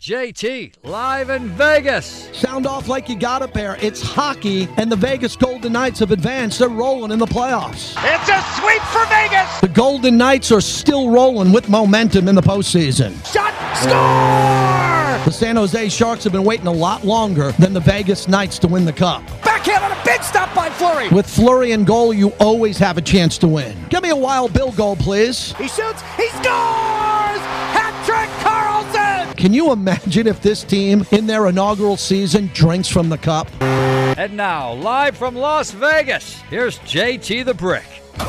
JT, live in Vegas. Sound off like you got it there. It's hockey, and the Vegas Golden Knights have advanced. They're rolling in the playoffs. It's a sweep for Vegas. The Golden Knights are still rolling with momentum in the postseason. Shot, score! The San Jose Sharks have been waiting a lot longer than the Vegas Knights to win the cup. Backhand on a big stop by Fleury. With Fleury in goal, you always have a chance to win. Give me a Wild Bill goal, please. He shoots, he scores! Hat-trick Carlson! Can you imagine if this team, in their inaugural season, drinks from the cup? And now, live from Las Vegas, here's JT the Brick.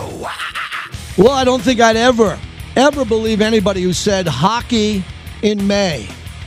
Well, I don't think I'd ever believe anybody who said hockey in May.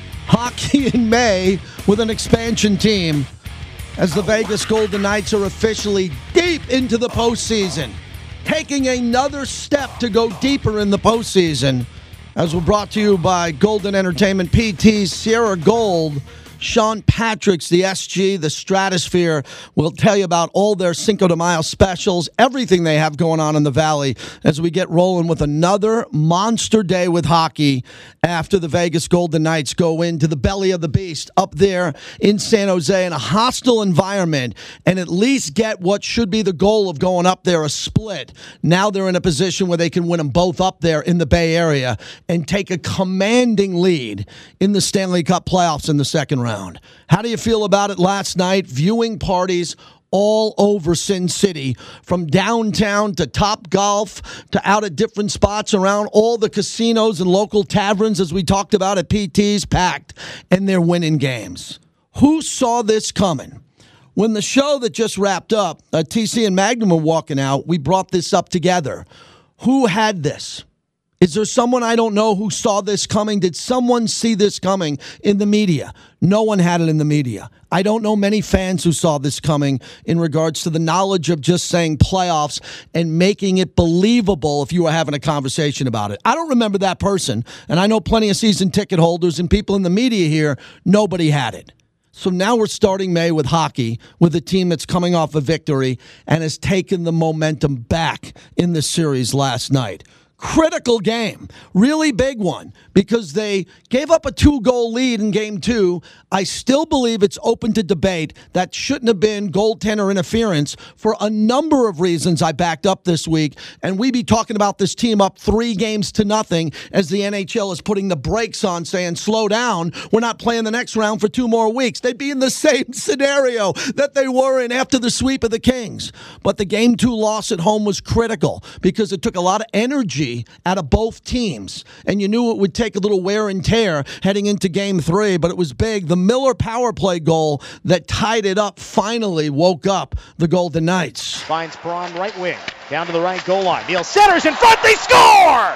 Hockey in May with an expansion team as the Vegas Golden Knights are officially deep into the postseason, taking another step to go deeper in the postseason. As we're brought to you by Golden Entertainment PT, Sierra Gold, Sean Patrick's, the SG, the Stratosphere, will tell you about all their Cinco de Mayo specials, everything they have going on in the Valley as we get rolling with another monster day with hockey after the Vegas Golden Knights go into the belly of the beast up there in San Jose in a hostile environment and at least get what should be the goal of going up there, a split. Now they're in a position where they can win them both up there in the Bay Area and take a commanding lead in the Stanley Cup playoffs in the second round. How do you feel about it last night? Viewing parties all over Sin City, from downtown to Top Golf to out at different spots around all the casinos and local taverns, as we talked about at PT's, packed, and they're winning games. Who saw this coming? When the show that just wrapped up, TC and Magnum were walking out, we brought this up together. Who had this? Is there someone I don't know who saw this coming? Did someone see this coming in the media? No one had it in the media. I don't know many fans who saw this coming in regards to the knowledge of just saying playoffs and making it believable if you were having a conversation about it. I don't remember that person, and I know plenty of season ticket holders and people in the media here, nobody had it. So now we're starting May with hockey, with a team that's coming off a victory and has taken the momentum back in the series last night. Critical game, really big one, because they gave up a 2-goal lead in Game 2. I still believe it's open to debate. That shouldn't have been goaltender interference for a number of reasons I backed up this week. And we be talking about this team up 3-0 as the NHL is putting the brakes on, saying, slow down, we're not playing the next round for 2 more weeks. They'd be in the same scenario that they were in after the sweep of the Kings. But the Game 2 loss at home was critical because it took a lot of energy out of both teams, and you knew it would take a little wear and tear heading into Game 3, but it was big. The Miller power play goal that tied it up finally woke up the Golden Knights. Finds Perron right wing, down to the right goal line. Neal centers in front, they score!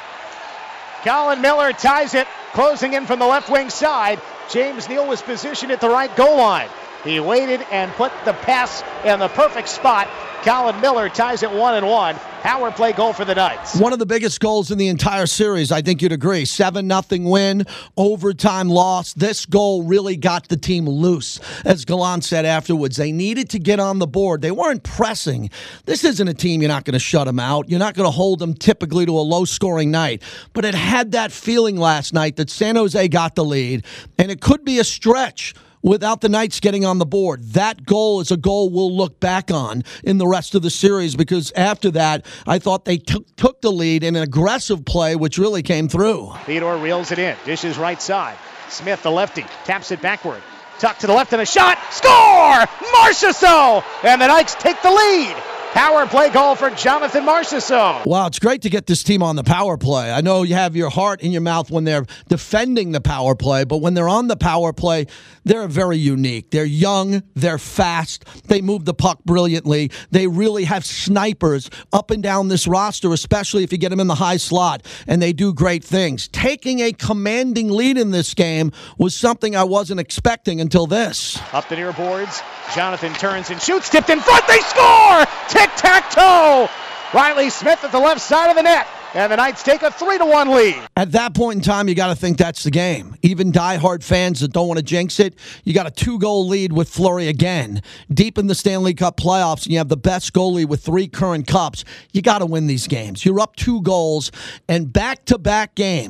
Colin Miller ties it, closing in from the left wing side. James Neal was positioned at the right goal line. He waited and put the pass in the perfect spot. Colin Miller ties it 1-1. Power play goal for the Knights. One of the biggest goals in the entire series, I think you'd agree. 7-0 win, overtime loss. This goal really got the team loose. As Gallant said afterwards, they needed to get on the board. They weren't pressing. This isn't a team you're not going to shut them out. You're not going to hold them typically to a low-scoring night. But it had that feeling last night that San Jose got the lead, and it could be a stretch without the Knights getting on the board. That goal is a goal we'll look back on in the rest of the series, because after that, I thought they took the lead in an aggressive play, which really came through. Theodore reels it in, dishes right side. Smith, the lefty, taps it backward. Tuck to the left and a shot. Score! Marchessault! And the Knights take the lead. Power play goal for Jonathan Marchessault. Wow, it's great to get this team on the power play. I know you have your heart in your mouth when they're defending the power play, but when they're on the power play, they're very unique. They're young, they're fast, they move the puck brilliantly. They really have snipers up and down this roster, especially if you get them in the high slot, and they do great things. Taking a commanding lead in this game was something I wasn't expecting until this. Up the near boards, Jonathan turns and shoots, tipped in front, they score! Tic-tac-toe! Riley Smith at the left side of the net, and the Knights take a 3-1 lead. At that point in time, you got to think that's the game. Even diehard fans that don't want to jinx it, you got a 2-goal lead with Fleury again. Deep in the Stanley Cup playoffs, and you have the best goalie with 3 current cups. You got to win these games. You're up 2 goals, and back-to-back games,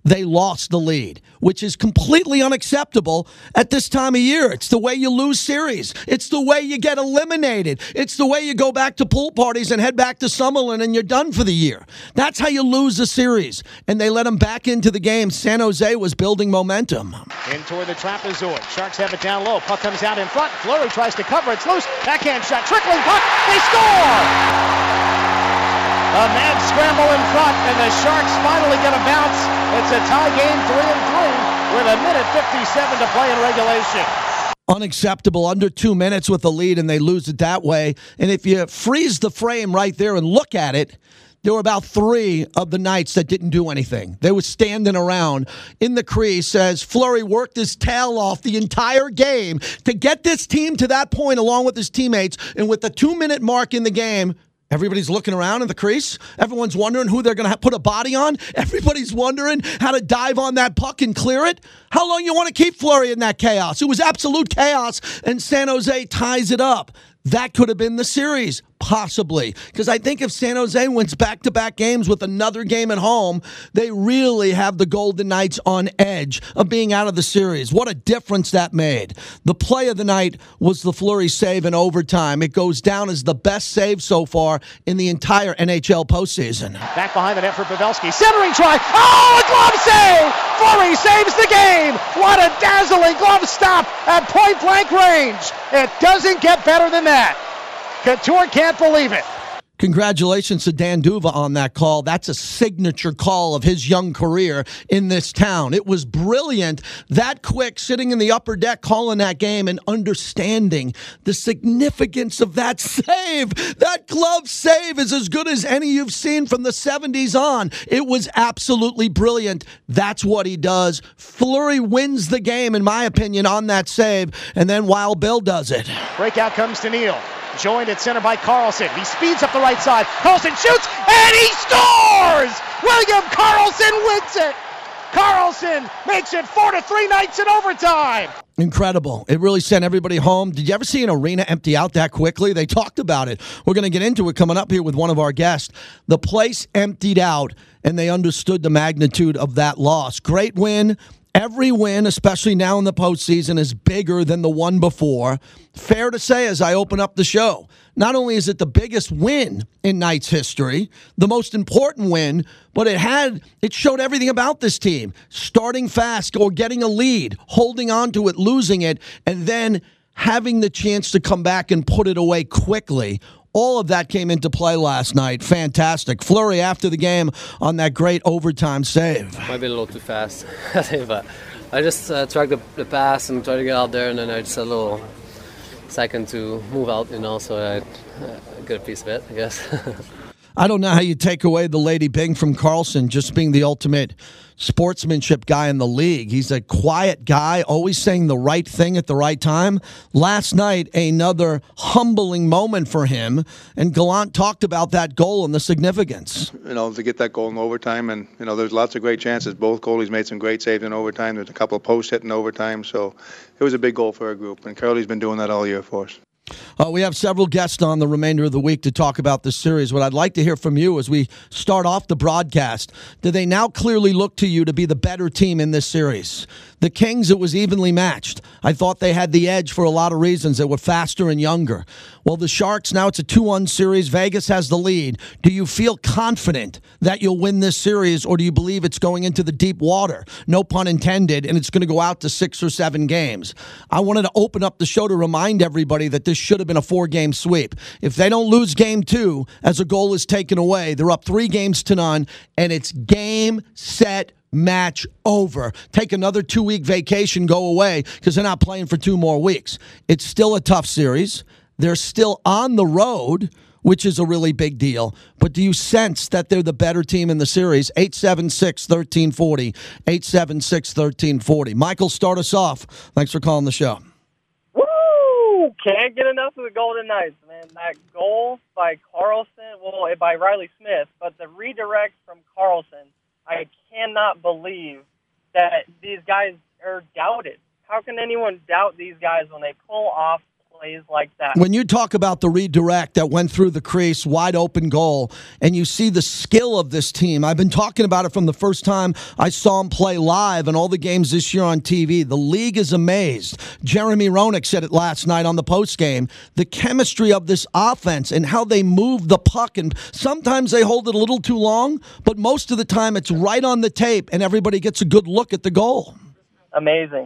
they lost the lead, which is completely unacceptable at this time of year. It's the way you lose series. It's the way you get eliminated. It's the way you go back to pool parties and head back to Summerlin and you're done for the year. That's how you lose a series. And they let them back into the game. San Jose was building momentum. In toward the trapezoid. Sharks have it down low. Puck comes out in front. Fleury tries to cover. It's loose. Backhand shot. Trickling puck. They score! A mad scramble in front, and the Sharks finally get a bounce. It's a tie game, 3-3, with 1:57 to play in regulation. Unacceptable. Under 2 minutes with the lead, and they lose it that way. And if you freeze the frame right there and look at it, there were about 3 of the Knights that didn't do anything. They were standing around in the crease as Fleury worked his tail off the entire game to get this team to that point along with his teammates. And with the 2-minute mark in the game, everybody's looking around in the crease. Everyone's wondering who they're going to put a body on. Everybody's wondering how to dive on that puck and clear it. How long you want to keep Fleury in that chaos? It was absolute chaos, and San Jose ties it up. That could have been the series, possibly. Because I think if San Jose wins back-to-back games with another game at home, they really have the Golden Knights on edge of being out of the series. What a difference that made. The play of the night was the Fleury save in overtime. It goes down as the best save so far in the entire NHL postseason. Back behind the net for Pavelski. Centering try. Oh, a glove save! Fleury saves the game! What a dazzling glove stop at point-blank range! It doesn't get better than that. Couture can't believe it. Congratulations to Dan Duva on that call. That's a signature call of his young career in this town. It was brilliant, that quick, sitting in the upper deck, calling that game and understanding the significance of that save. That glove save is as good as any you've seen from the 70s on. It was absolutely brilliant. That's what he does. Fleury wins the game, in my opinion, on that save, and then Wild Bill does it. Breakout comes to Neal. Joined at center by Carlson. He speeds up the right side. Carlson shoots, and he scores! William Karlsson wins it! Karlsson makes it 4-3 Knights in overtime. Incredible. It really sent everybody home. Did you ever see an arena empty out that quickly? They talked about it. We're going to get into it coming up here with one of our guests. The place emptied out, and they understood the magnitude of that loss. Great win. Every win, especially now in the postseason, is bigger than the one before. Fair to say as I open up the show, not only is it the biggest win in Knights history, the most important win, but it showed everything about this team. Starting fast or getting a lead, holding on to it, losing it, and then having the chance to come back and put it away quickly. All of that came into play last night. Fantastic. Fleury after the game on that great overtime save. Might be a little too fast, but I just tracked the pass and tried to get out there, and then I just had a little second to move out, so I get a piece of it, I guess. I don't know how you take away the Lady Byng from Karlsson just being the ultimate sportsmanship guy in the league. He's a quiet guy, always saying the right thing at the right time. Last night, another humbling moment for him, and Gallant talked about that goal and the significance. To get that goal in overtime, and, there's lots of great chances. Both goalies made some great saves in overtime. There's a couple of posts hit in overtime, so it was a big goal for our group, and Curly's been doing that all year for us. We have several guests on the remainder of the week to talk about this series. What I'd like to hear from you as we start off the broadcast, do they now clearly look to you to be the better team in this series? The Kings, it was evenly matched. I thought they had the edge for a lot of reasons. They were faster and younger. Well, the Sharks, now it's a 2-1 series. Vegas has the lead. Do you feel confident that you'll win this series, or do you believe it's going into the deep water? No pun intended, and it's going to go out to 6 or 7 games. I wanted to open up the show to remind everybody that this should have been a 4-game sweep. If they don't lose game 2 as a goal is taken away, they're up 3-0, and it's game, set, match over. Take another 2-week vacation, go away, because they're not playing for 2 more weeks. It's still a tough series. They're still on the road, which is a really big deal. But do you sense that they're the better team in the series? 876-1340, 876-1340. Michael, start us off. Thanks for calling the show. Woo! Can't get enough of the Golden Knights, man. That goal by Karlsson, by Riley Smith, but the redirect from Karlsson, I cannot believe that these guys are doubted. How can anyone doubt these guys when they pull off plays like that. When you talk about the redirect that went through the crease, wide open goal, and you see the skill of this team, I've been talking about it from the first time I saw them play live and all the games this year on TV. The league is amazed. Jeremy Roenick said it last night on the postgame. The chemistry of this offense and how they move the puck, and sometimes they hold it a little too long, but most of the time it's right on the tape and everybody gets a good look at the goal. Amazing.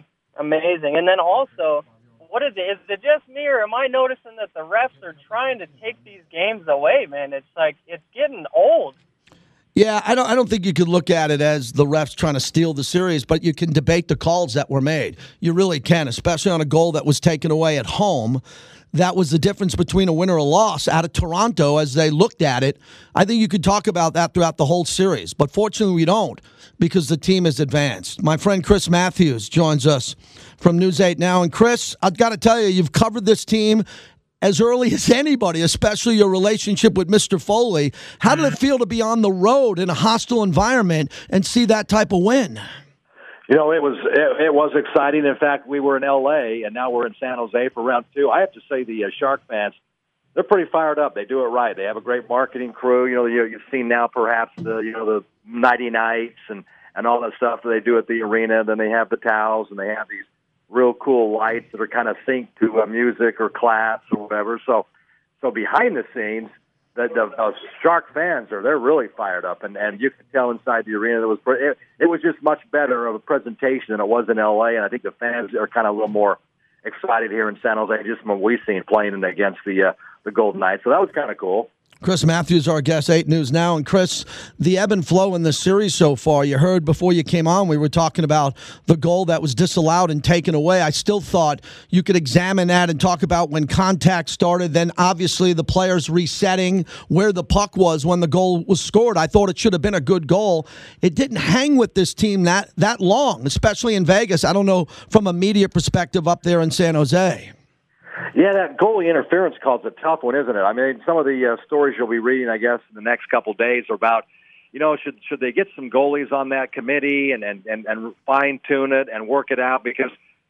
And then also, what is it? Is it just me, or am I noticing that the refs are trying to take these games away, man? It's like, it's getting old. Yeah, I don't think you could look at it as the refs trying to steal the series, but you can debate the calls that were made. You really can, especially on a goal that was taken away at home. That was the difference between a win or a loss out of Toronto as they looked at it. I think you could talk about that throughout the whole series, but fortunately we don't because the team is advanced. My friend Chris Matthews joins us from News 8 Now. And Chris, I've got to tell you, you've covered this team as early as anybody, especially your relationship with Mr. Foley. How did it feel to be on the road in a hostile environment and see that type of win? You know, it was exciting. In fact, we were in L.A., and now we're in San Jose for round 2. I have to say the Shark fans, they're pretty fired up. They do it right. They have a great marketing crew. You know, you've seen now perhaps the nighty nights and all that stuff that they do at the arena. Then they have the towels, and they have these real cool lights that are kind of synced to music or claps or whatever. So behind the scenes, the Shark fans they're really fired up, and you can tell inside the arena it was just much better of a presentation than it was in L.A. And I think the fans are kind of a little more excited here in San Jose just from what we've seen playing against the Golden Knights. So that was kind of cool. Chris Matthews, our guest, 8 News Now. And Chris, the ebb and flow in the series so far, you heard before you came on, we were talking about the goal that was disallowed and taken away. I still thought you could examine that and talk about when contact started, then obviously the players resetting where the puck was when the goal was scored. I thought it should have been a good goal. It didn't hang with this team that long, especially in Vegas. I don't know from a media perspective up there in San Jose. Yeah, that goalie interference call is a tough one, isn't it? I mean, some of the stories you'll be reading, I guess, in the next couple of days are about, should they get some goalies on that committee and fine-tune it and work it out? Because,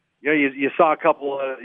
you saw a couple of,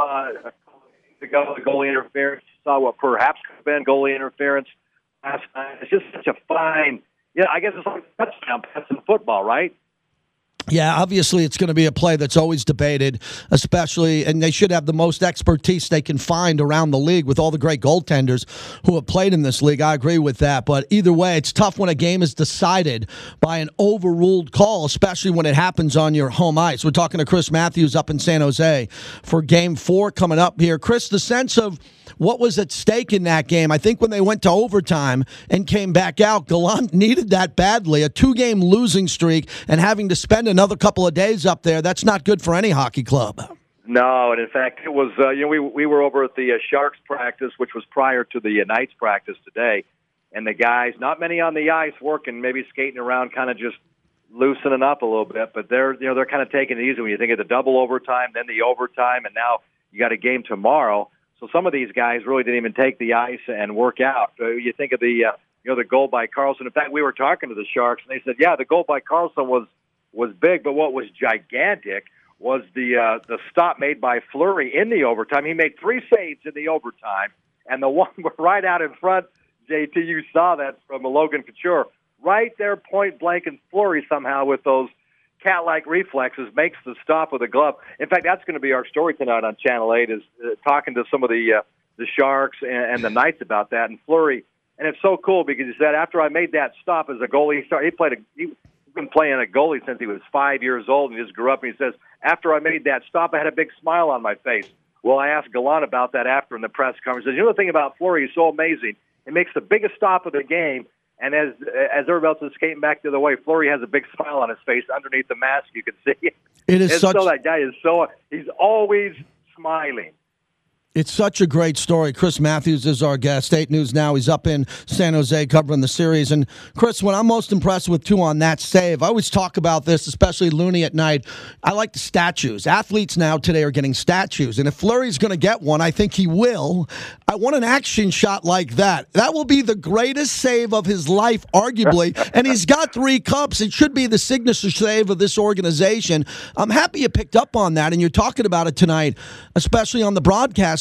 the goalie interference, you saw what perhaps could have been goalie interference last night. It's just such a fine, I guess it's like touchdown pass in football, right? Yeah, obviously it's going to be a play that's always debated, especially, and they should have the most expertise they can find around the league with all the great goaltenders who have played in this league. I agree with that, but either way, it's tough when a game is decided by an overruled call, especially when it happens on your home ice. We're talking to Chris Matthews up in San Jose for Game 4 coming up here. Chris, the sense of what was at stake in that game, I think when they went to overtime and came back out, Gallant needed that badly. A 2-game losing streak and having to spend another couple of days up there, that's not good for any hockey club. No, and in fact, it was, we were over at the Sharks practice, which was prior to the Knights practice today, and the guys, not many on the ice working, maybe skating around, kind of just loosening up a little bit, but they're kind of taking it easy when you think of the double overtime, then the overtime, and now you got a game tomorrow. So some of these guys really didn't even take the ice and work out. You think of the goal by Carlson. In fact, we were talking to the Sharks, and they said, yeah, the goal by Carlson was big, but what was gigantic was the stop made by Fleury in the overtime. He made 3 saves in the overtime, and the one right out in front, JT, you saw that from Logan Couture, right there, point blank, and Fleury somehow with those cat-like reflexes makes the stop with a glove. In fact, that's going to be our story tonight on Channel 8 is talking to some of the Sharks and the Knights about that. And Fleury, and it's so cool because he said, after I made that stop as a goalie, he's been playing a goalie since he was 5 years old and just grew up. And he says, after I made that stop, I had a big smile on my face. Well, I asked Gallant about that after in the press conference. He says, the thing about Fleury, he's so amazing. He makes the biggest stop of the game. And as everybody else is skating back the other way, Fleury has a big smile on his face underneath the mask. You can see it. That guy is he's always smiling. It's such a great story. Chris Matthews is our guest. 8 News Now. He's up in San Jose covering the series. And, Chris, what I'm most impressed with, too, on that save, I always talk about this, especially Looney at night. I like the statues. Athletes now today are getting statues. And if Fleury's going to get one, I think he will. I want an action shot like that. That will be the greatest save of his life, arguably. And he's got 3 cups. It should be the signature save of this organization. I'm happy you picked up on that, and you're talking about it tonight, especially on the broadcast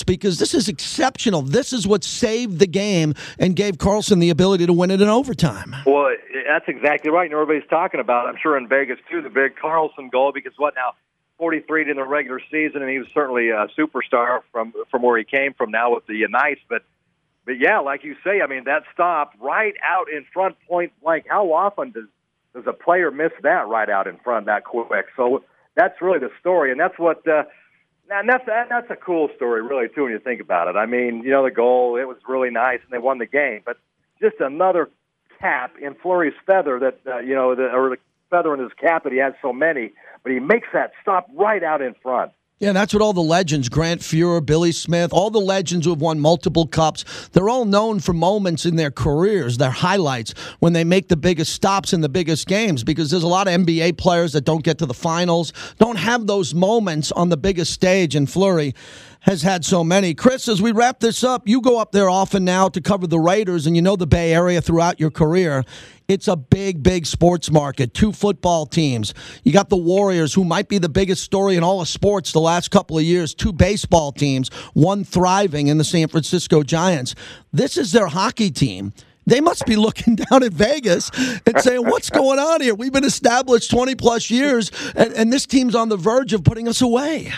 Vegas because this is exceptional. This is what saved the game and gave Carlson the ability to win it in overtime. Well, that's exactly right. And everybody's talking about, I'm sure in Vegas too, the big Carlson goal, because 43 in the regular season, and he was certainly a superstar from where he came from now with the Knights. But yeah, like you say, I mean, that stop right out in front, point blank. How often does a player miss that right out in front that quick? So that's really the story, and that's what. And that's a cool story, really, too, when you think about it. I mean, the goal, it was really nice, and they won the game. But just another cap in Fleury's feather or the feather in his cap that he has so many. But he makes that stop right out in front. Yeah, that's what all the legends, Grant Fuhrer, Billy Smith, all the legends who have won multiple cups, they're all known for moments in their careers, their highlights, when they make the biggest stops in the biggest games, because there's a lot of NBA players that don't get to the finals, don't have those moments on the biggest stage, and Fleury has had so many. Chris, as we wrap this up, you go up there often now to cover the Raiders, and you know the Bay Area throughout your career. It's a big, big sports market. 2 football teams. You got the Warriors, who might be the biggest story in all of sports the last couple of years. 2 baseball teams, one thriving in the San Francisco Giants. This is their hockey team. They must be looking down at Vegas and saying, what's going on here? We've been established 20-plus years, and this team's on the verge of putting us away.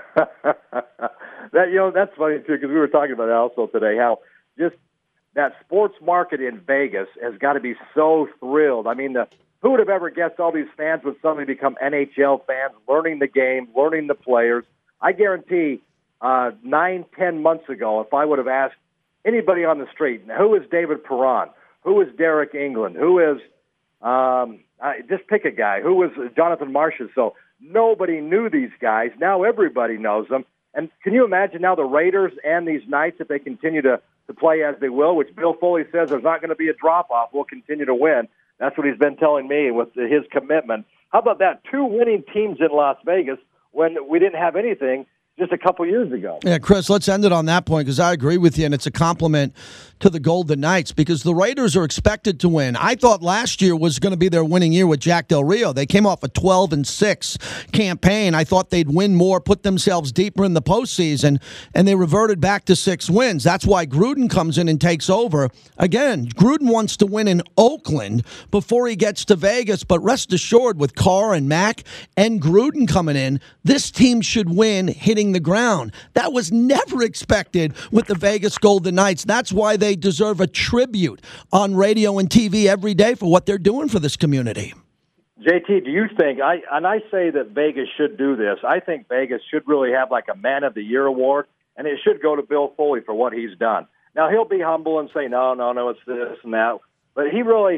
That's funny, too, because we were talking about it also today, how just that sports market in Vegas has got to be so thrilled. I mean, who would have ever guessed all these fans would suddenly become NHL fans, learning the game, learning the players? I guarantee 9-10 months ago, if I would have asked anybody on the street, who is David Perron? Who is Derek England? Who is, just pick a guy, who is Jonathan Marchessault? So nobody knew these guys. Now everybody knows them. And can you imagine now the Raiders and these Knights, if they continue to play as they will, which Bill Foley says there's not going to be a drop-off, we'll continue to win. That's what he's been telling me with his commitment. How about that? 2 winning teams in Las Vegas when we didn't have anything just a couple years ago. Yeah, Chris, let's end it on that point because I agree with you, and it's a compliment to the Golden Knights because the Raiders are expected to win. I thought last year was going to be their winning year with Jack Del Rio. They came off a 12-6 campaign. I thought they'd win more, put themselves deeper in the postseason, and they reverted back to 6 wins. That's why Gruden comes in and takes over. Again, Gruden wants to win in Oakland before he gets to Vegas, but rest assured with Carr and Mack and Gruden coming in, this team should win hitting the ground. That was never expected with the Vegas Golden Knights. That's why they deserve a tribute on radio and TV every day for what they're doing for this community. JT, do you think, I say that Vegas should do this, I think Vegas should really have like a Man of the Year award, and it should go to Bill Foley for what he's done. Now, he'll be humble and say, no, it's this and that, but he really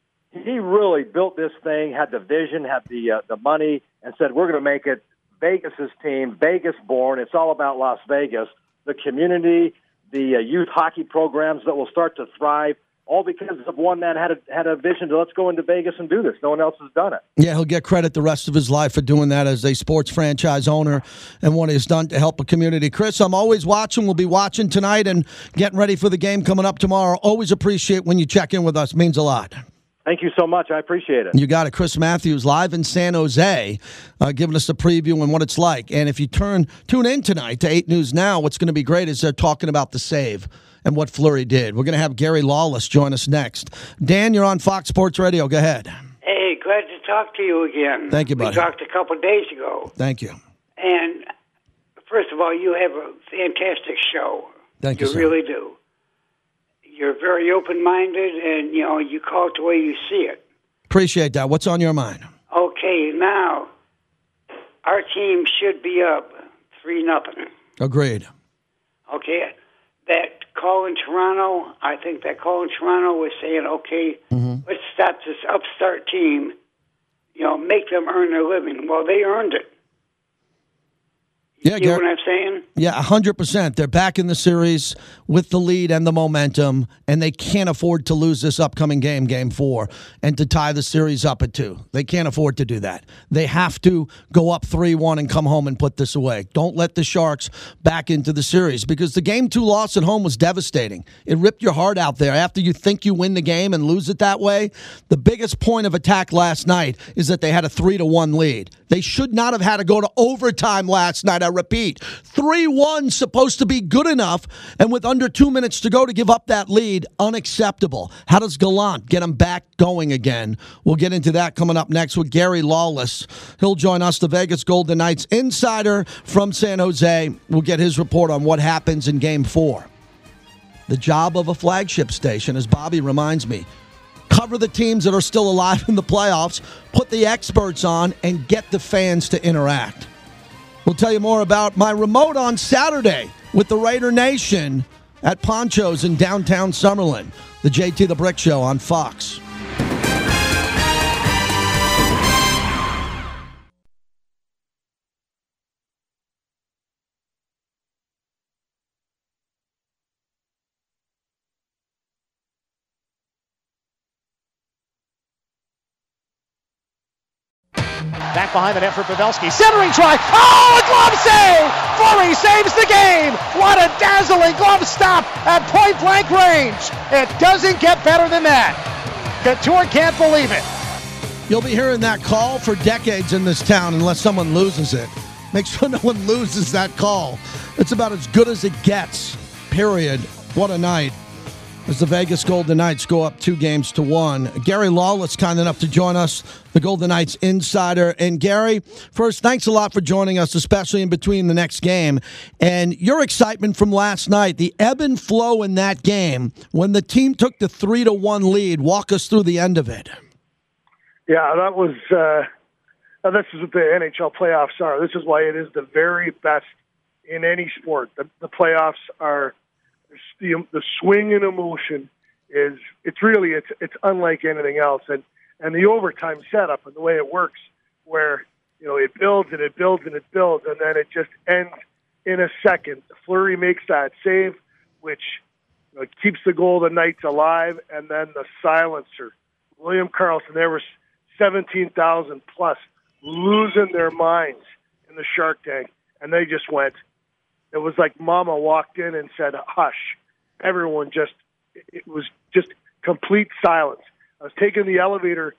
built this thing, had the vision, had the money, and said, we're going to make it Vegas's team, Vegas born. It's all about Las Vegas, the community, the youth hockey programs that will start to thrive, all because of one man had a vision to let's go into Vegas and do this. No one else has done it. Yeah, he'll get credit the rest of his life for doing that as a sports franchise owner and what he's done to help a community. Chris, I'm always watching. We'll be watching tonight and getting ready for the game coming up tomorrow. Always appreciate when you check in with us. Means a lot. Thank you so much. I appreciate it. You got it. Chris Matthews live in San Jose, giving us a preview and what it's like. And if you tune in tonight to 8 News Now, what's going to be great is they're talking about the save and what Fleury did. We're going to have Gary Lawless join us next. Dan, you're on Fox Sports Radio. Go ahead. Hey, glad to talk to you again. Thank you, buddy. We talked a couple of days ago. Thank you. And first of all, you have a fantastic show. Thank you, sir. You really do. You're very open-minded, and, you call it the way you see it. Appreciate that. What's on your mind? Okay, now, our team should be up 3-0. Agreed. Okay, that call in Toronto, I think that call in Toronto was saying, okay, let's stop this upstart team, make them earn their living. Well, they earned it. Yeah, you know what I'm saying? Yeah, 100%. They're back in the series with the lead and the momentum, and they can't afford to lose this upcoming game, Game 4, and to tie the series up at 2. They can't afford to do that. They have to go up 3-1 and come home and put this away. Don't let the Sharks back into the series because the Game 2 loss at home was devastating. It ripped your heart out there. After you think you win the game and lose it that way, the biggest point of attack last night is that they had a 3-1 lead. They should not have had to go to overtime last night. I repeat, 3-1 supposed to be good enough, and with under 2 minutes to go to give up that lead, unacceptable. How does Gallant get him back going again? We'll get into that coming up next with Gary Lawless. He'll join us, the Vegas Golden Knights insider from San Jose. We'll get his report on what happens in Game 4. The job of a flagship station, as Bobby reminds me, cover the teams that are still alive in the playoffs, put the experts on, and get the fans to interact. We'll tell you more about my remote on Saturday with the Raider Nation at Poncho's in downtown Summerlin. The JT the Brick Show on Fox. Back behind the net for Pavelski. Centering try. Oh, a glove save! Fleury saves the game. What a dazzling glove stop at point-blank range. It doesn't get better than that. Couture can't believe it. You'll be hearing that call for decades in this town unless someone loses it. Make sure no one loses that call. It's about as good as it gets, period. What a night. As the Vegas Golden Knights go up 2-1. Gary Lawless kind enough to join us, the Golden Knights insider. And Gary, first, thanks a lot for joining us, especially in between the next game. And your excitement from last night, the ebb and flow in that game, when the team took the 3-1 lead. Walk us through the end of it. Yeah, that was this is what the NHL playoffs are. This is why it is the very best in any sport. The playoffs are... The swing in emotion is it's unlike anything else, and the overtime setup and the way it works, where it builds and it builds and it builds, and then it just ends in a second. Fleury makes that save, which keeps the Golden Knights alive, and then the silencer, William Karlsson. There was 17,000 plus losing their minds in the Shark Tank, and they just went. It was like Mama walked in and said, "Hush." Everyone it was just complete silence. I was taking the elevator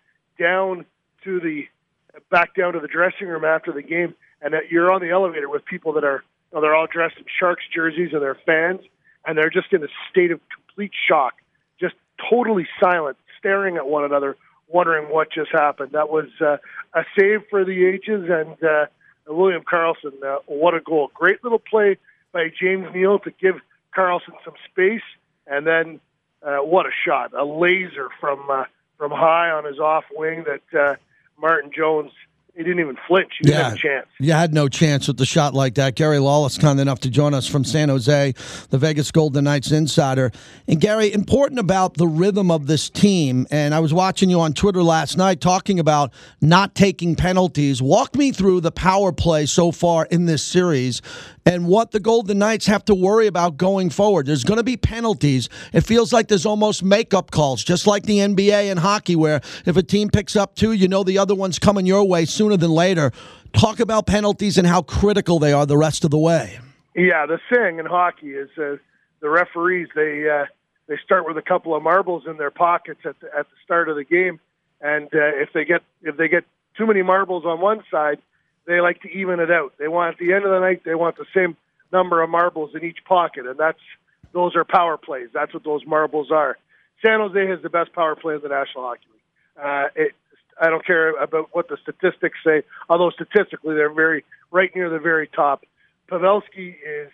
back down to the dressing room after the game, and you're on the elevator with people that are, they're all dressed in Sharks jerseys and they're fans, and they're just in a state of complete shock, just totally silent, staring at one another, wondering what just happened. That was a save for the ages, and William Karlsson, what a goal. Great little play by James Neal to give Karlsson some space, and then what a shot. A laser from high on his off wing that Martin Jones, he didn't even flinch. He didn't have a chance. You had no chance with the shot like that. Gary Lawless, kind enough to join us from San Jose, the Vegas Golden Knights insider. And Gary, important about the rhythm of this team, and I was watching you on Twitter last night talking about not taking penalties. Walk me through the power play so far in this series and what the Golden Knights have to worry about going forward. There's going to be penalties. It feels like there's almost makeup calls, just like the NBA and hockey, where if a team picks up two, the other one's coming your way sooner than later. Talk about penalties and how critical they are the rest of the way. Yeah, the thing in hockey is the referees, they start with a couple of marbles in their pockets at the start of the game, and if they get too many marbles on one side, they like to even it out. They want, at the end of the night, they want the same number of marbles in each pocket, and those are power plays. That's what those marbles are. San Jose has the best power play in the National Hockey League. I don't care about what the statistics say, although statistically they're right near the very top. Pavelski is,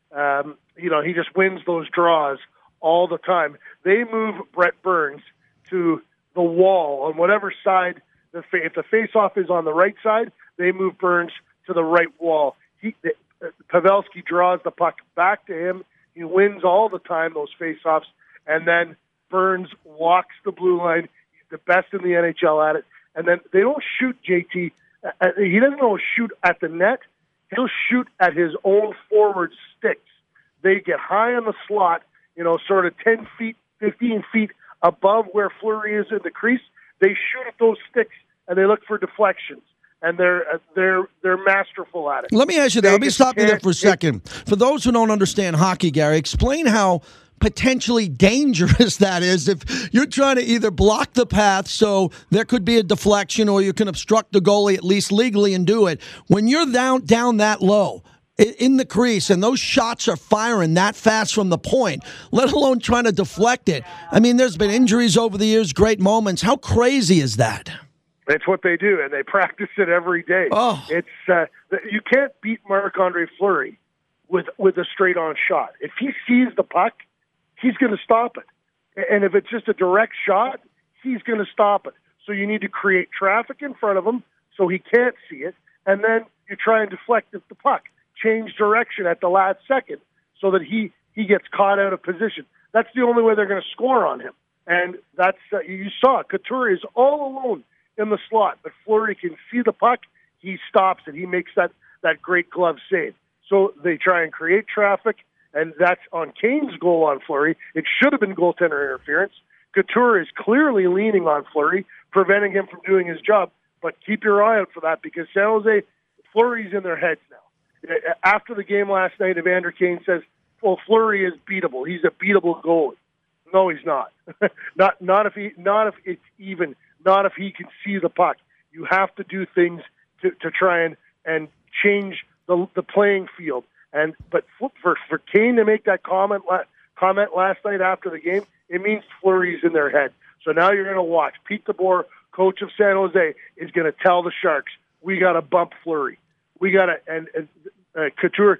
he just wins those draws all the time. They move Brett Burns to the wall on whatever side. If the face-off is on the right side, they move Burns to the right wall. Pavelski draws the puck back to him. He wins all the time, those face-offs, and then Burns walks the blue line. He's the best in the NHL at it. And then they don't shoot JT. He doesn't always shoot at the net. He'll shoot at his own forward sticks. They get high on the slot, sort of 10 feet, 15 feet above where Fleury is in the crease. They shoot at those sticks, and they look for deflections. And they're masterful at it. Let me ask you that. Let me stop you there for a second. For those who don't understand hockey, Gary, explain how potentially dangerous that is if you're trying to either block the path so there could be a deflection, or you can obstruct the goalie, at least legally, and do it. When you're down that low, in the crease, and those shots are firing that fast from the point, let alone trying to deflect it. I mean, there's been injuries over the years, great moments. How crazy is that? It's what they do, and they practice it every day. Oh. It's you can't beat Marc-Andre Fleury with a straight-on shot. If he sees the puck, he's going to stop it. And if it's just a direct shot, he's going to stop it. So you need to create traffic in front of him so he can't see it, and then you try and deflect the puck, change direction at the last second so that he gets caught out of position. That's the only way they're going to score on him. And that's you saw Couture is all alone in the slot, but Fleury can see the puck. He stops it. He makes that great glove save. So they try and create traffic, and that's on Kane's goal on Fleury. It should have been goaltender interference. Couture is clearly leaning on Fleury, preventing him from doing his job. But keep your eye out for that because San Jose, Fleury's in their heads now. After the game last night, Evander Kane says, well, Fleury is beatable. He's a beatable goalie. No, he's not. not if it's even. Not if he can see the puck. You have to do things to try and change the playing field. But for Kane to make that comment last night after the game, it means Fleury's in their head. So now you're going to watch. Pete DeBoer, coach of San Jose, is going to tell the Sharks, we got to bump Fleury. We got to, and Couture,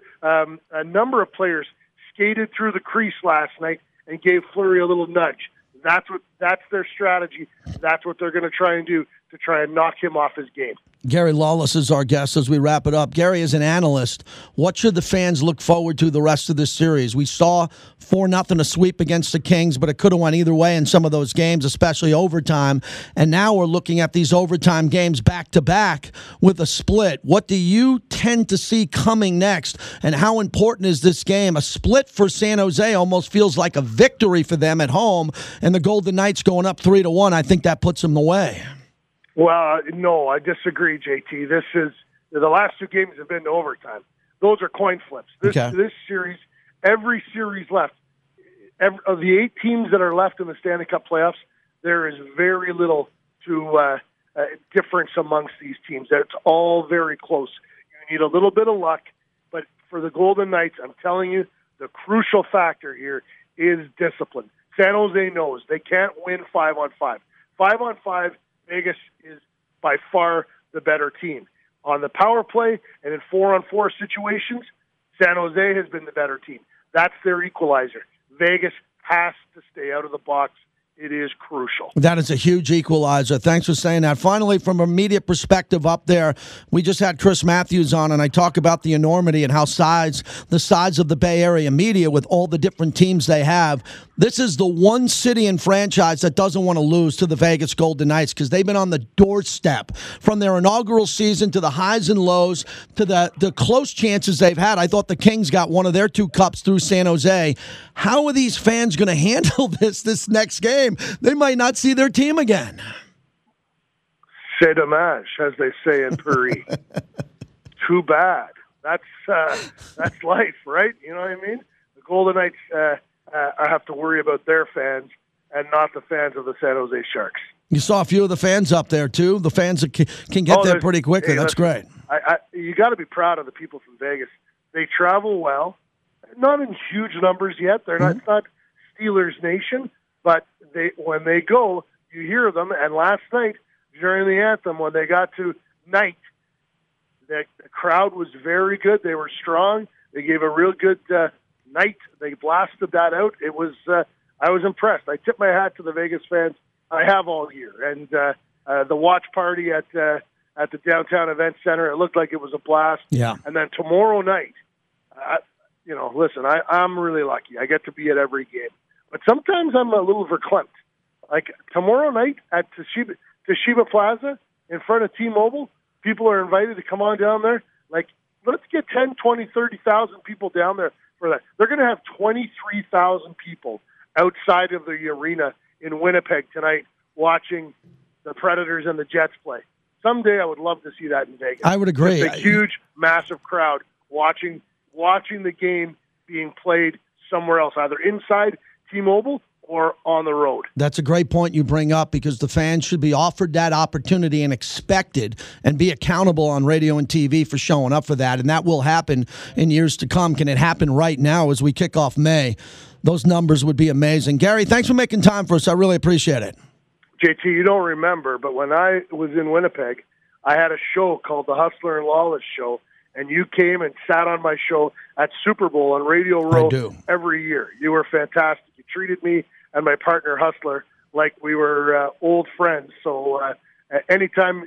a number of players skated through the crease last night and gave Fleury a little nudge. That's their strategy. That's what they're going to try and do to try and knock him off his game. Gary Lawless is our guest as we wrap it up. Gary, as an analyst, what should the fans look forward to the rest of this series? We saw 4-0 a sweep against the Kings, but it could have went either way in some of those games, especially overtime. And now we're looking at these overtime games back-to-back with a split. What do you tend to see coming next, and how important is this game? A split for San Jose almost feels like a victory for them at home, and the Golden Knights going up 3-1, I think that puts them away. Well, no, I disagree, JT. This is the last two games have been to overtime. Those are coin flips. This series, every series left, of the 8 teams that are left in the Stanley Cup playoffs, there is very little to difference amongst these teams. It's all very close. You need a little bit of luck, but for the Golden Knights, I'm telling you, the crucial factor here is discipline. San Jose knows they can't win 5-on-5. 5-on-5, Vegas is by far the better team. On the power play and in 4-on-4 situations, San Jose has been the better team. That's their equalizer. Vegas has to stay out of the box. It is crucial. That is a huge equalizer. Thanks for saying that. Finally, from a media perspective up there, we just had Chris Matthews on, and I talk about the enormity and how the size of the Bay Area media with all the different teams they have. This is the one city and franchise that doesn't want to lose to the Vegas Golden Knights because they've been on the doorstep from their inaugural season to the highs and lows to the close chances they've had. I thought the Kings got one of their 2 cups through San Jose. How are these fans going to handle this next game? They might not see their team again. C'est dommage, as they say in Paris. Too bad. That's life, right? You know what I mean? The Golden Knights have to worry about their fans and not the fans of the San Jose Sharks. You saw a few of the fans up there, too? The fans that can get there pretty quickly. That's great. You got to be proud of the people from Vegas. They travel well. Not in huge numbers yet. They're not Steelers Nation, but when they go, you hear them. And last night, during the anthem, when they got to night, the crowd was very good. They were strong. They gave a real good night. They blasted that out. It was. I was impressed. I tip my hat to the Vegas fans. I have all year. And the watch party at the downtown event center, it looked like it was a blast. Yeah. And then tomorrow night, listen, I'm really lucky. I get to be at every game. But sometimes I'm a little verklempt. Like tomorrow night at Toshiba Plaza in front of T-Mobile, people are invited to come on down there. Like, let's get 10, 20, 30,000 people down there for that. They're going to have 23,000 people outside of the arena in Winnipeg tonight watching the Predators and the Jets play. Someday I would love to see that in Vegas. I would agree. It's a huge, massive crowd watching the game being played somewhere else, either inside T-Mobile or on the road. That's a great point you bring up, because the fans should be offered that opportunity and expected and be accountable on radio and TV for showing up for that. And that will happen in years to come. Can it happen right now as we kick off May? Those numbers would be amazing. Gary, thanks for making time for us. I really appreciate it. JT, you don't remember, but when I was in Winnipeg, I had a show called The Hustler and Lawless Show, and you came and sat on my show at Super Bowl on Radio Row every year. You were fantastic. You treated me and my partner Hustler like we were old friends. So anytime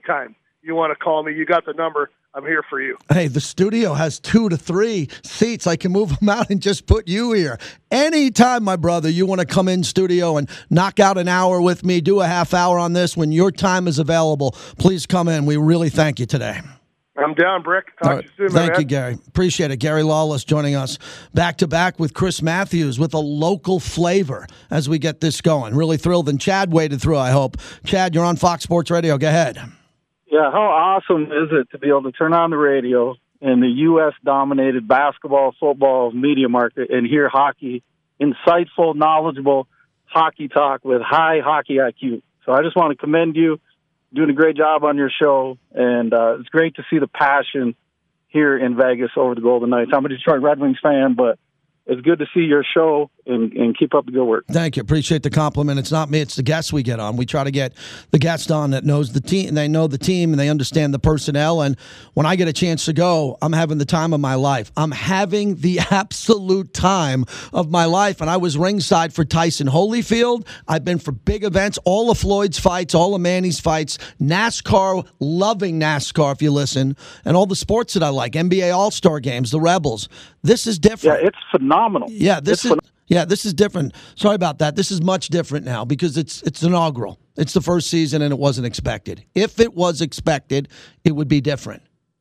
you want to call me, you got the number. I'm here for you. Hey, the studio has 2 to 3 seats. I can move them out and just put you here. Anytime, my brother, you want to come in studio and knock out an hour with me, do a half hour on this when your time is available, please come in. We really thank you today. I'm down, Brick. Talk to you soon, Thank man. you, Gary. Appreciate it. Gary Lawless joining us back-to-back with Chris Matthews with a local flavor as we get this going. Really thrilled. And Chad waited through, I hope. Chad, you're on Fox Sports Radio. Go ahead. Yeah, how awesome is it to be able to turn on the radio in the U.S.-dominated basketball, football media market and hear hockey, insightful, knowledgeable hockey talk with high hockey IQ. So I just want to commend you. Doing a great job on your show, and it's great to see the passion here in Vegas over the Golden Knights. I'm a Detroit Red Wings fan, but it's good to see your show and keep up the good work. Thank you. Appreciate the compliment. It's not me, it's the guests we get on. We try to get the guest on that knows the team, and they know the team, and they understand the personnel. And when I get a chance to go, I'm having the time of my life. I'm having the absolute time of my life. And I was ringside for Tyson Holyfield. I've been for big events, all of Floyd's fights, all of Manny's fights, NASCAR, loving NASCAR if you listen, and all the sports that I like, NBA All-Star games, the Rebels. This is different. Yeah, it's phenomenal. Yeah, this is different. Sorry about that. This is much different now because it's inaugural. It's the first season and it wasn't expected. If it was expected, it would be different.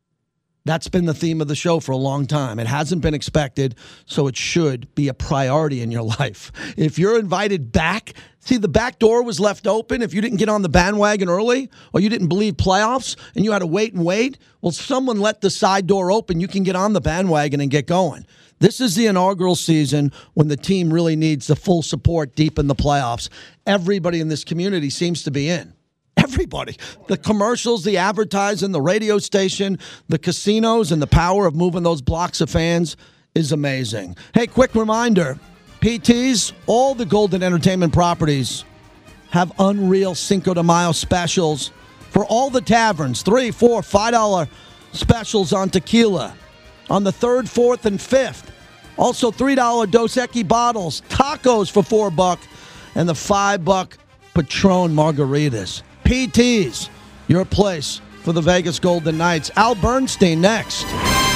That's been the theme of the show for a long time. It hasn't been expected, so it should be a priority in your life. If you're invited back, see, the back door was left open. If you didn't get on the bandwagon early or you didn't believe playoffs and you had to wait, well, someone let the side door open. You can get on the bandwagon and get going. This is the inaugural season when the team really needs the full support deep in the playoffs. Everybody in this community seems to be in. Everybody. The commercials, the advertising, the radio station, the casinos, and the power of moving those blocks of fans is amazing. Hey, quick reminder, PTs, all the Golden Entertainment properties have unreal Cinco de Mayo specials for all the taverns. $3, $4, $5 specials on tequila on the 3rd, 4th, and 5th. Also $3 Dos Equis bottles, tacos for $4, and the $5 Patron margaritas. PTs, your place for the Vegas Golden Knights. Al Bernstein next.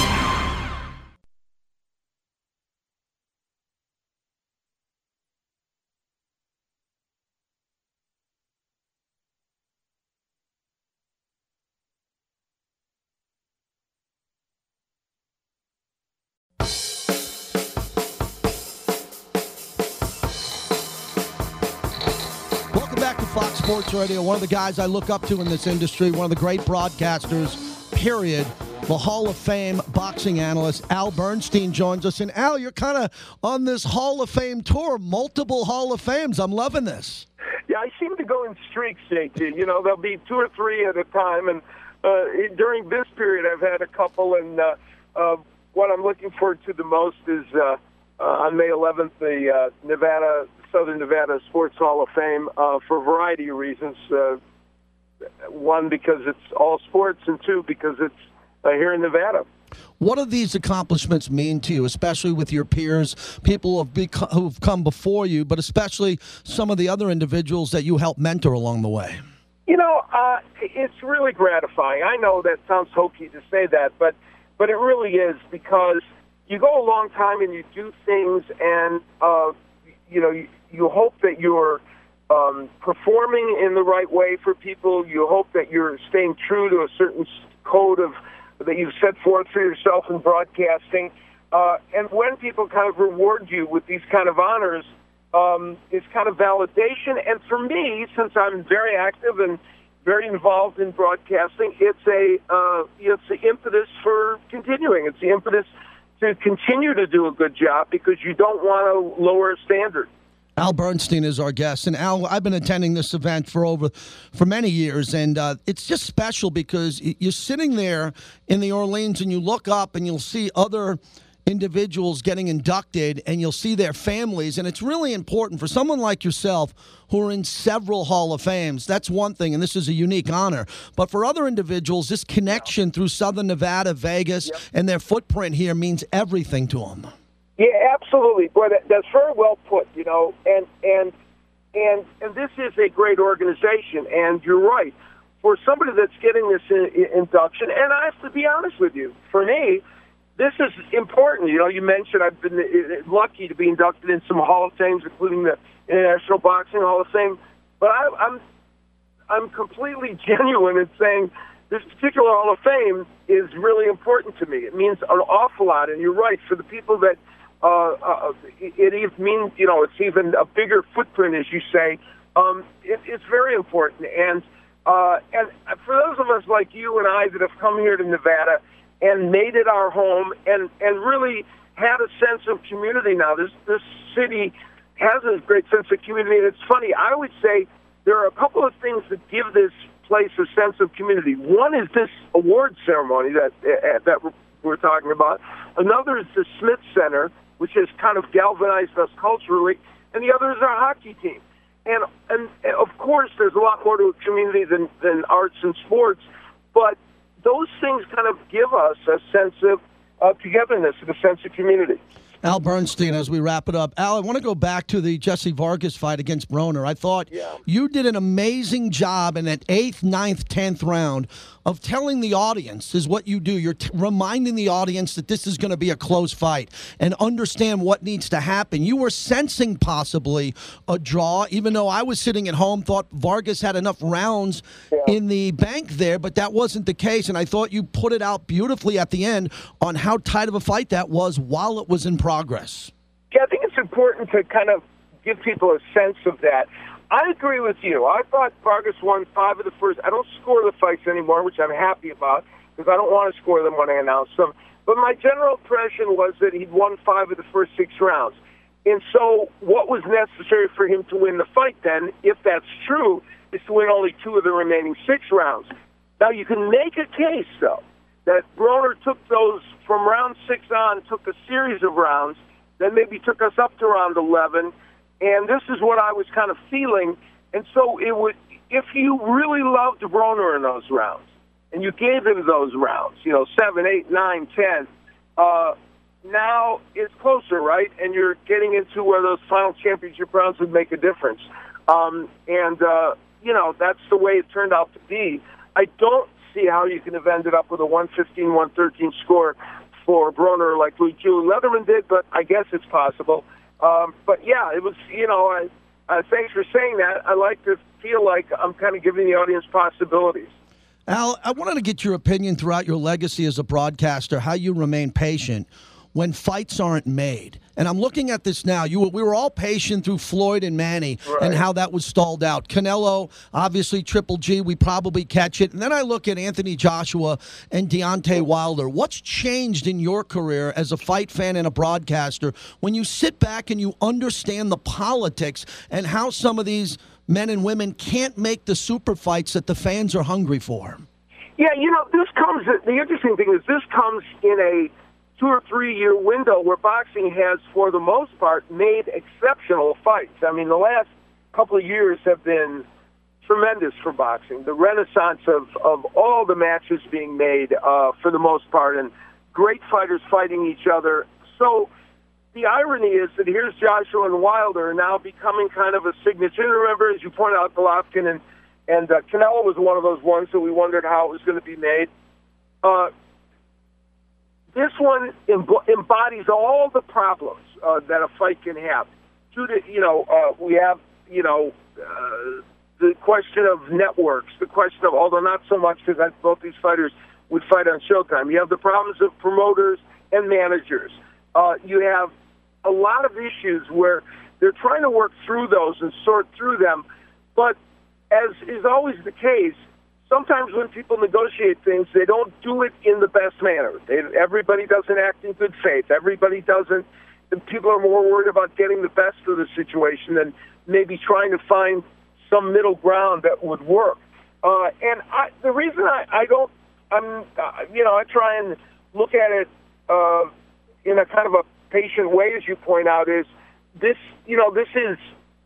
Fox Sports Radio, one of the guys I look up to in this industry, one of the great broadcasters, period. The Hall of Fame boxing analyst, Al Bernstein, joins us. And Al, you're kind of on this Hall of Fame tour, multiple Hall of Fames. I'm loving this. Yeah, I seem to go in streaks, JT. You know, there'll be 2 or 3 at a time. And during this period, I've had a couple. And what I'm looking forward to the most is on May 11th, the Southern Nevada Sports Hall of Fame for a variety of reasons. One, because it's all sports, and 2, because it's here in Nevada. What do these accomplishments mean to you, especially with your peers, people who've come before you, but especially some of the other individuals that you helped mentor along the way? You know, it's really gratifying. I know that sounds hokey to say that, but it really is, because you go a long time and you do things, and you hope that you're performing in the right way for people. You hope that you're staying true to a certain code that you've set forth for yourself in broadcasting. And when people kind of reward you with these kind of honors, it's kind of validation. And for me, since I'm very active and very involved in broadcasting, it's the impetus for continuing. It's the impetus to continue to do a good job, because you don't want to lower a standard. Al Bernstein is our guest. And Al, I've been attending this event for many years, and it's just special because you're sitting there in the Orleans and you look up and you'll see other individuals getting inducted and you'll see their families, and it's really important for someone like yourself who are in several Hall of Fames. That's one thing, and this is a unique honor. But for other individuals, this connection through Southern Nevada, Vegas, and their footprint here means everything to them. Yeah, absolutely. Boy, that's very well put. You know, and this is a great organization. And you're right. For somebody that's getting this induction, and I have to be honest with you, for me, this is important. You know, you mentioned I've been lucky to be inducted in some Hall of Fames, including the International Boxing Hall of Fame. But I'm completely genuine in saying this particular Hall of Fame is really important to me. It means an awful lot. And you're right. For the people that it even means, you know, it's even a bigger footprint, as you say. It's very important. And for those of us like you and I that have come here to Nevada and made it our home and really had a sense of community now, this city has a great sense of community. And it's funny, I would say there are a couple of things that give this place a sense of community. One is this award ceremony that we're talking about. Another is the Smith Center, which has kind of galvanized us culturally, and the other is our hockey team. And of course, there's a lot more to a community than arts and sports, but those things kind of give us a sense of togetherness and a sense of community. Al Bernstein, as we wrap it up. Al, I want to go back to the Jesse Vargas fight against Broner. I thought you did an amazing job in that 8th, 9th, 10th round of telling the audience is what you do. You're reminding the audience that this is going to be a close fight and understand what needs to happen. You were sensing possibly a draw, even though I was sitting at home, thought Vargas had enough rounds in the bank there, but that wasn't the case. And I thought you put it out beautifully at the end on how tight of a fight that was while it was in progress. Yeah, I think it's important to kind of give people a sense of that. I agree with you. I thought Vargas won 5 of the first. I don't score the fights anymore, which I'm happy about, because I don't want to score them when I announce them. But my general impression was that he'd won 5 of the first 6 rounds. And so what was necessary for him to win the fight then, if that's true, is to win only 2 of the remaining 6 rounds. Now, you can make a case, though, that Broner took those from round 6 on, took a series of rounds, then maybe took us up to round 11, and this is what I was kind of feeling. And so it would, if you really loved Broner in those rounds, and you gave him those rounds, 7, 8, 9, 10, now it's closer, right? And you're getting into where those final championship rounds would make a difference. That's the way it turned out to be. I don't see how you can have ended up with a 115, 113 score for Broner like Julian Leatherman did, but I guess it's possible. But yeah, it was, thanks for saying that. I like to feel like I'm kind of giving the audience possibilities. Al, I wanted to get your opinion throughout your legacy as a broadcaster, how you remain patient when fights aren't made. And I'm looking at this now. We were all patient through Floyd and Manny and how that was stalled out. Canelo, obviously Triple G, we probably catch it. And then I look at Anthony Joshua and Deontay Wilder. What's changed in your career as a fight fan and a broadcaster when you sit back and you understand the politics and how some of these men and women can't make the super fights that the fans are hungry for? Yeah, the interesting thing is this comes in a 2 or 3 year window where boxing has, for the most part, made exceptional fights. I mean, the last couple of years have been tremendous for boxing. The renaissance of all the matches being made, for the most part, and great fighters fighting each other. So the irony is that here's Joshua and Wilder now becoming kind of a signature. And remember, as you pointed out, Golovkin and Canelo was one of those ones that we wondered how it was going to be made. This one embodies all the problems that a fight can have. We have, the question of networks, the question of, although not so much because both these fighters would fight on Showtime. You have the problems of promoters and managers. You have a lot of issues where they're trying to work through those and sort through them. But as is always the case, sometimes when people negotiate things, they don't do it in the best manner. Everybody doesn't act in good faith. Everybody doesn't, people are more worried about getting the best of the situation than maybe trying to find some middle ground that would work. The reason I try and look at it in a kind of a patient way, as you point out, is this is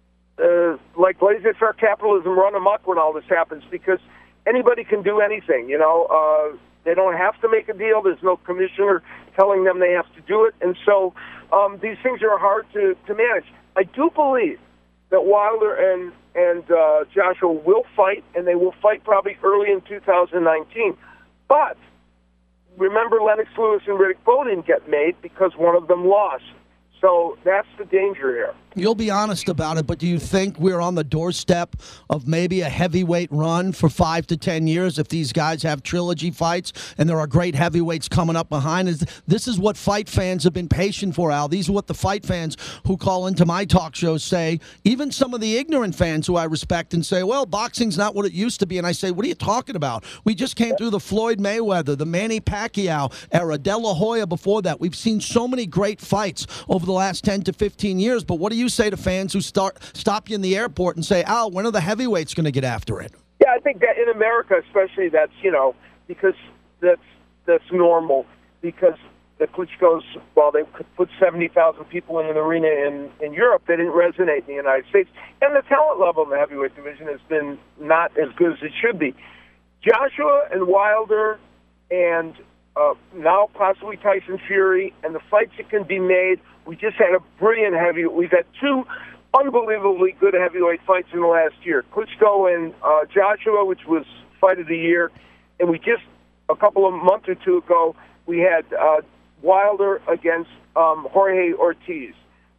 like laissez-faire capitalism run amok when all this happens, because anybody can do anything. They don't have to make a deal. There's no commissioner telling them they have to do it. And so these things are hard to manage. I do believe that Wilder and Joshua will fight, and they will fight probably early in 2019. But remember, Lennox Lewis and Riddick Bowe didn't get made because one of them lost. So that's the danger here. You'll be honest about it, but do you think we're on the doorstep of maybe a heavyweight run for 5 to 10 years if these guys have trilogy fights and there are great heavyweights coming up behind? This is what fight fans have been patient for, Al. These are what the fight fans who call into my talk shows say. Even some of the ignorant fans who I respect and say, well, boxing's not what it used to be. And I say, what are you talking about? We just came through the Floyd Mayweather, the Manny Pacquiao era, De La Hoya before that. We've seen so many great fights over the last 10 to 15 years, but what do you say to fans who stop you in the airport and say, Al, when are the heavyweights going to get after it? Yeah, I think that in America especially, that's, because that's normal, because the Klitschko's, while they could put 70,000 people in an arena in Europe, they didn't resonate in the United States. And the talent level in the heavyweight division has been not as good as it should be. Joshua and Wilder and now possibly Tyson Fury and the fights that can be made. We just had a brilliant heavyweight. We've had 2 unbelievably good heavyweight fights in the last year. Klitschko and Joshua, which was fight of the year. And we just, a couple of months or 2 ago, we had Wilder against Jorge Ortiz.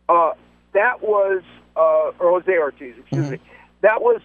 That was, or Jose Ortiz, excuse me. That was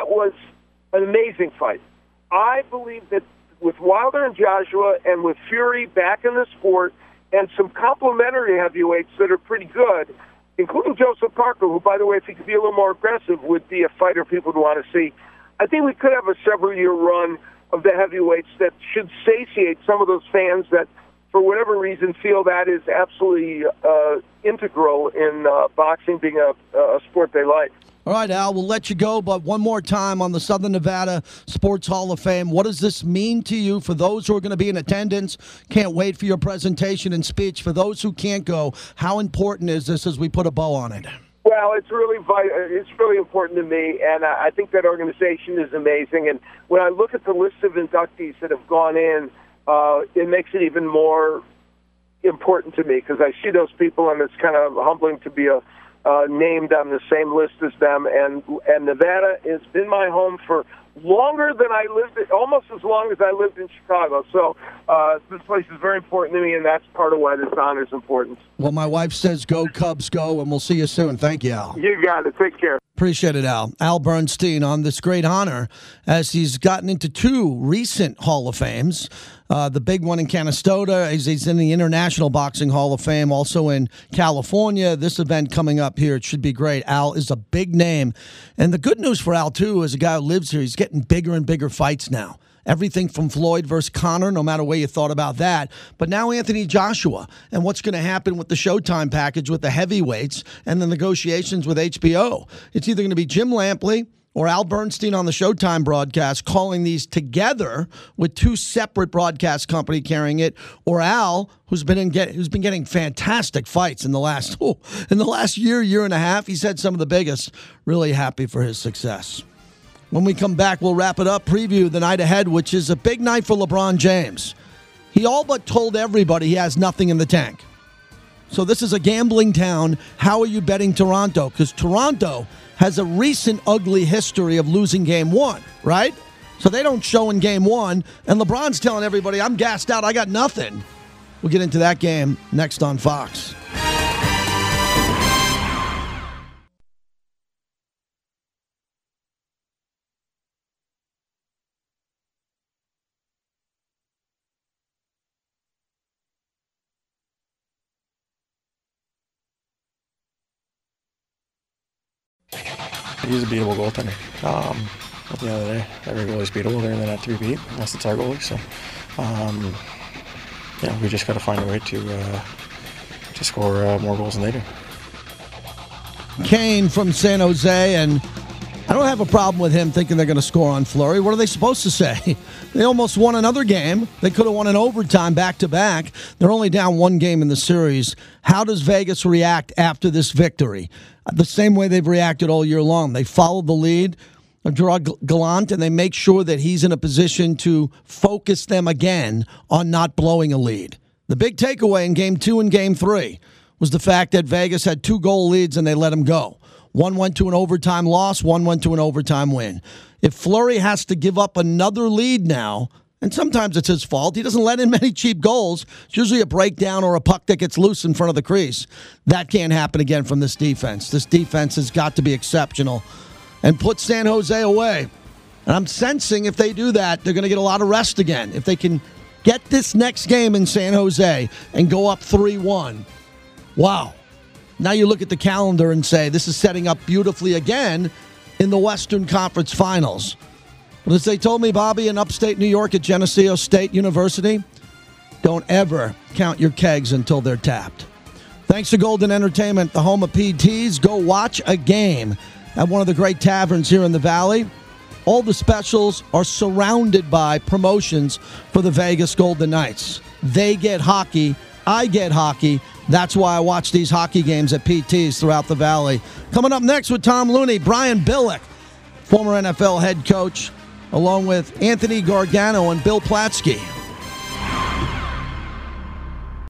an amazing fight. I believe that with Wilder and Joshua and with Fury back in the sport and some complementary heavyweights that are pretty good, including Joseph Parker, who, by the way, if he could be a little more aggressive, would be a fighter people would want to see. I think we could have a several-year run of the heavyweights that should satiate some of those fans that, for whatever reason, feel that is absolutely integral in boxing being a sport they like. All right, Al, we'll let you go, but one more time on the Southern Nevada Sports Hall of Fame. What does this mean to you for those who are going to be in attendance? Can't wait for your presentation and speech. For those who can't go, how important is this as we put a bow on it? Well, it's really important to me, and I think that organization is amazing. And when I look at the list of inductees that have gone in, it makes it even more important to me because I see those people, and it's kind of humbling to be named on the same list as them. And Nevada has been my home for longer than I lived, almost as long as I lived in Chicago. So this place is very important to me, and that's part of why this honor is important. Well, my wife says go Cubs go, and we'll see you soon. Thank you, Al. You got it. Take care. Appreciate it, Al. Al Bernstein on this great honor as he's gotten into 2 recent Hall of Fames. The big one in Canastota. He's in the International Boxing Hall of Fame, also in California. This event coming up here, it should be great. Al is a big name. And the good news for Al, too, as a guy who lives here, he's getting bigger and bigger fights now. Everything from Floyd versus Conor, no matter what you thought about that. But now Anthony Joshua and what's going to happen with the Showtime package with the heavyweights and the negotiations with HBO. It's either going to be Jim Lampley or Al Bernstein on the Showtime broadcast calling these together with 2 separate broadcast company carrying it, or Al, who's been getting fantastic fights in the last year and a half. He's had some of the biggest. Really happy for his success. When we come back, we'll wrap it up, preview the night ahead, which is a big night for LeBron James. He all but told everybody he has nothing in the tank. So this is a gambling town. How are you betting Toronto? Because Toronto has a recent ugly history of losing game 1, right? So they don't show in game 1, and LeBron's telling everybody, I'm gassed out, I got nothing. We'll get into that game next on Fox. He's a beatable goaltender. At the end of the day, every goalie's beatable. They're not to be beat, unless it's our goalie. So, we just got to find a way to score more goals than they do. Kane from San Jose, and I don't have a problem with him thinking they're going to score on Fleury. What are they supposed to say? They almost won another game. They could have won in overtime back-to-back. They're only down one game in the series. How does Vegas react after this victory? The same way they've reacted all year long. They follow the lead of Gerard Gallant, and they make sure that he's in a position to focus them again on not blowing a lead. The big takeaway in Game 2 and Game 3 was the fact that Vegas had 2-goal leads and they let them go. One went to an overtime loss, one went to an overtime win. If Fleury has to give up another lead now, and sometimes it's his fault, he doesn't let in many cheap goals. It's usually a breakdown or a puck that gets loose in front of the crease. That can't happen again from this defense. This defense has got to be exceptional and put San Jose away. And I'm sensing if they do that, they're going to get a lot of rest again. If they can get this next game in San Jose and go up 3-1, wow. Now you look at the calendar and say, this is setting up beautifully again in the Western Conference Finals. But as they told me, Bobby, in upstate New York at Geneseo State University, don't ever count your kegs until they're tapped. Thanks to Golden Entertainment, the home of PTs. Go watch a game at one of the great taverns here in the Valley. All the specials are surrounded by promotions for the Vegas Golden Knights. They get hockey. I get hockey. That's why I watch these hockey games at PTs throughout the Valley. Coming up next with Tom Looney, Brian Billick, former NFL head coach, along with Anthony Gargano and Bill Platsky.